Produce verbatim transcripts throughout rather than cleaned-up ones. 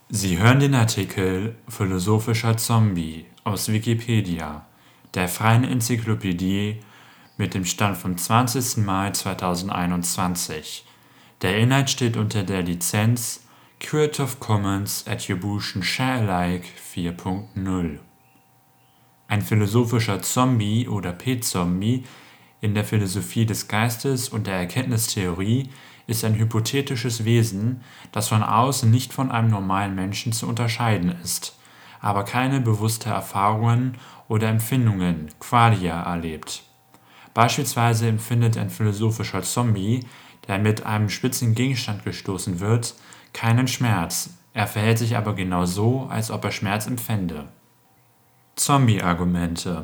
Sie hören den Artikel Philosophischer Zombie, aus Wikipedia, der freien Enzyklopädie. Mit dem Stand vom zwanzigsten Mai zweitausendeinundzwanzig. Der Inhalt steht unter der Lizenz Creative Commons Attribution Share Alike vier Punkt null. Ein philosophischer Zombie oder P-Zombie in der Philosophie des Geistes und der Erkenntnistheorie ist ein hypothetisches Wesen, das von außen nicht von einem normalen Menschen zu unterscheiden ist, aber keine bewusste Erfahrungen oder Empfindungen (Qualia) erlebt. Beispielsweise empfindet ein philosophischer Zombie, der mit einem spitzen Gegenstand gestoßen wird, keinen Schmerz, er verhält sich aber genau so, als ob er Schmerz empfände. Zombie-Argumente.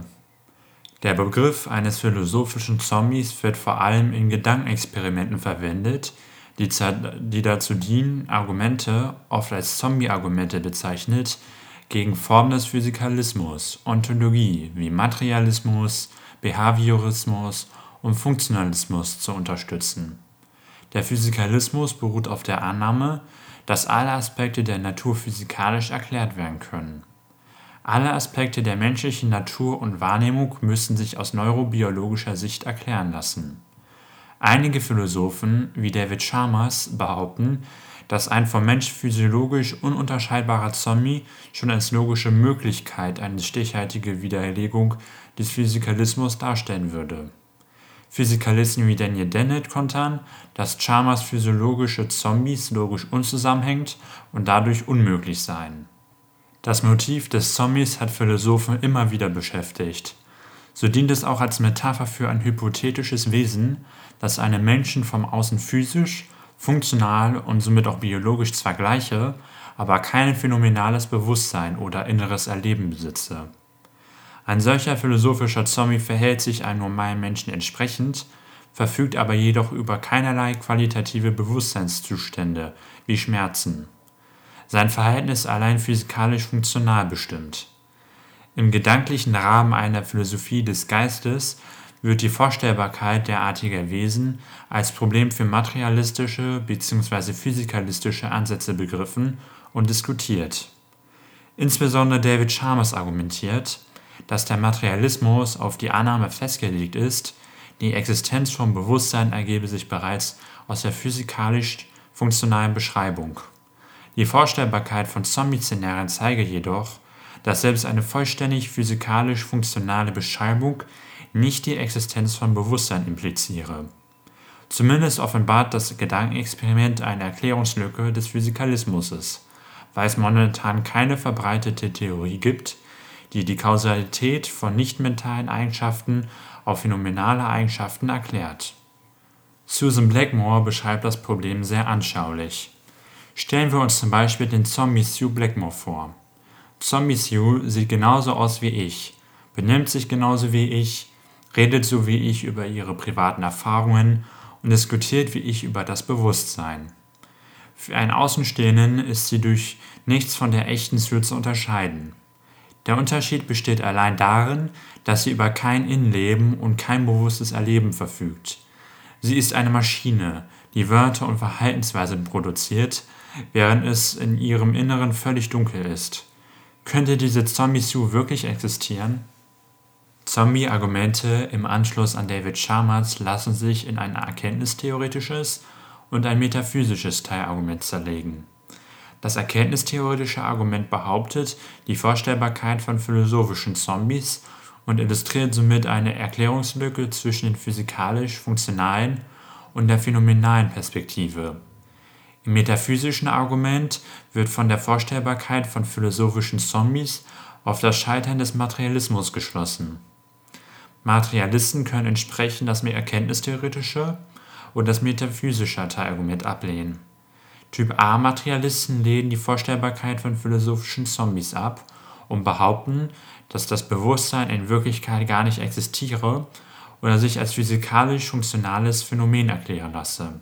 Der Begriff eines philosophischen Zombies wird vor allem in Gedankenexperimenten verwendet, die, die dazu dienen, Argumente, oft als Zombie-Argumente bezeichnet, gegen Formen des Physikalismus, Ontologie wie Materialismus, Behaviorismus und Funktionalismus zu unterstützen. Der Physikalismus beruht auf der Annahme, dass alle Aspekte der Natur physikalisch erklärt werden können. Alle Aspekte der menschlichen Natur und Wahrnehmung müssen sich aus neurobiologischer Sicht erklären lassen. Einige Philosophen, wie David Chalmers, behaupten, dass ein vom Mensch physiologisch ununterscheidbarer Zombie schon als logische Möglichkeit eine stichhaltige Widerlegung des Physikalismus darstellen würde. Physikalisten wie Daniel Dennett kontern, dass Chalmers physiologische Zombies logisch unzusammenhängend und dadurch unmöglich seien. Das Motiv des Zombies hat Philosophen immer wieder beschäftigt. So dient es auch als Metapher für ein hypothetisches Wesen, das einem Menschen vom Außen physisch, funktional und somit auch biologisch zwar gleiche, aber kein phänomenales Bewusstsein oder inneres Erleben besitze. Ein solcher philosophischer Zombie verhält sich einem normalen Menschen entsprechend, verfügt aber jedoch über keinerlei qualitative Bewusstseinszustände wie Schmerzen. Sein Verhalten ist allein physikalisch funktional bestimmt. Im gedanklichen Rahmen einer Philosophie des Geistes wird die Vorstellbarkeit derartiger Wesen als Problem für materialistische bzw. physikalistische Ansätze begriffen und diskutiert. Insbesondere David Chalmers argumentiert, dass der Materialismus auf die Annahme festgelegt ist, die Existenz von Bewusstsein ergebe sich bereits aus der physikalisch-funktionalen Beschreibung. Die Vorstellbarkeit von Zombie-Szenarien zeige jedoch, dass selbst eine vollständig physikalisch-funktionale Beschreibung nicht die Existenz von Bewusstsein impliziere. Zumindest offenbart das Gedankenexperiment eine Erklärungslücke des Physikalismus, weil es momentan keine verbreitete Theorie gibt, die die Kausalität von nicht-mentalen Eigenschaften auf phänomenale Eigenschaften erklärt. Susan Blackmore beschreibt das Problem sehr anschaulich. Stellen wir uns zum Beispiel den Zombie Sue Blackmore vor. Zombie Sue sieht genauso aus wie ich, benimmt sich genauso wie ich, redet so wie ich über ihre privaten Erfahrungen und diskutiert wie ich über das Bewusstsein. Für einen Außenstehenden ist sie durch nichts von der echten Sue zu unterscheiden. Der Unterschied besteht allein darin, dass sie über kein Innenleben und kein bewusstes Erleben verfügt. Sie ist eine Maschine, die Wörter und Verhaltensweisen produziert, während es in ihrem Inneren völlig dunkel ist. Könnte diese Zombie-Sue wirklich existieren? Zombie-Argumente im Anschluss an David Chalmers lassen sich in ein erkenntnistheoretisches und ein metaphysisches Teilargument zerlegen. Das erkenntnistheoretische Argument behauptet die Vorstellbarkeit von philosophischen Zombies und illustriert somit eine Erklärungslücke zwischen den physikalisch-funktionalen und der phänomenalen Perspektive. Im metaphysischen Argument wird von der Vorstellbarkeit von philosophischen Zombies auf das Scheitern des Materialismus geschlossen. Materialisten können entsprechend das erkenntnistheoretische und das metaphysische Teilargument ablehnen. Typ-A-Materialisten lehnen die Vorstellbarkeit von philosophischen Zombies ab und behaupten, dass das Bewusstsein in Wirklichkeit gar nicht existiere oder sich als physikalisch-funktionales Phänomen erklären lasse.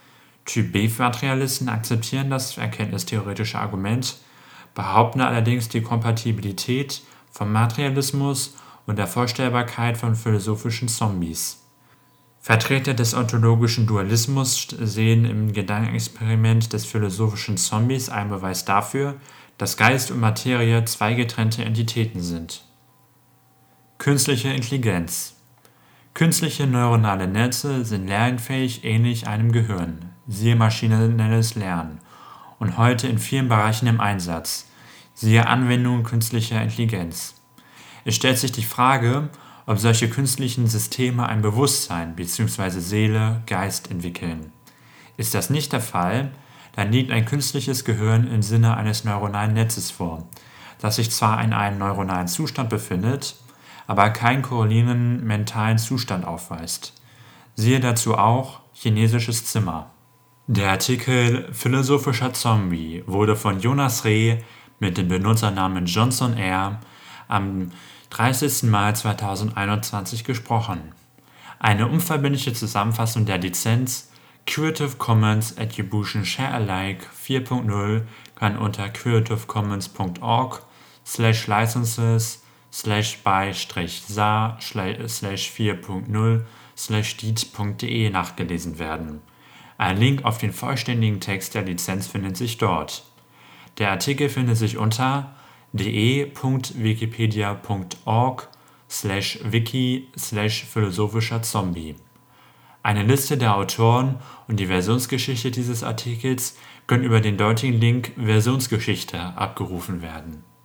Typ-B-Materialisten akzeptieren das erkenntnistheoretische Argument, behaupten allerdings die Kompatibilität von Materialismus und der Vorstellbarkeit von philosophischen Zombies. Vertreter des ontologischen Dualismus sehen im Gedankenexperiment des philosophischen Zombies einen Beweis dafür, dass Geist und Materie zwei getrennte Entitäten sind. Künstliche Intelligenz. Künstliche neuronale Netze sind lernfähig ähnlich einem Gehirn, siehe maschinelles Lernen, und heute in vielen Bereichen im Einsatz, siehe Anwendung künstlicher Intelligenz. Es stellt sich die Frage, ob solche künstlichen Systeme ein Bewusstsein bzw. Seele, Geist entwickeln. Ist das nicht der Fall, dann liegt ein künstliches Gehirn im Sinne eines neuronalen Netzes vor, das sich zwar in einem neuronalen Zustand befindet, aber keinen korrelierenden mentalen Zustand aufweist. Siehe dazu auch chinesisches Zimmer. Der Artikel Philosophischer Zombie wurde von Jonas Reh mit dem Benutzernamen Johnson R. am dreißigsten Mai zweitausendeinundzwanzig gesprochen. Eine unverbindliche Zusammenfassung der Lizenz Creative Commons Attribution Share Alike vier Punkt null kann unter creativecommons punkt org slash licenses slash by sa slash vier Punkt null slash diet Punkt de nachgelesen werden. Ein Link auf den vollständigen Text der Lizenz findet sich dort. Der Artikel findet sich unter de Punkt wikipedia Punkt org slash wiki slash philosophischer Zombie. Eine Liste der Autoren und die Versionsgeschichte dieses Artikels können über den dortigen Link Versionsgeschichte abgerufen werden.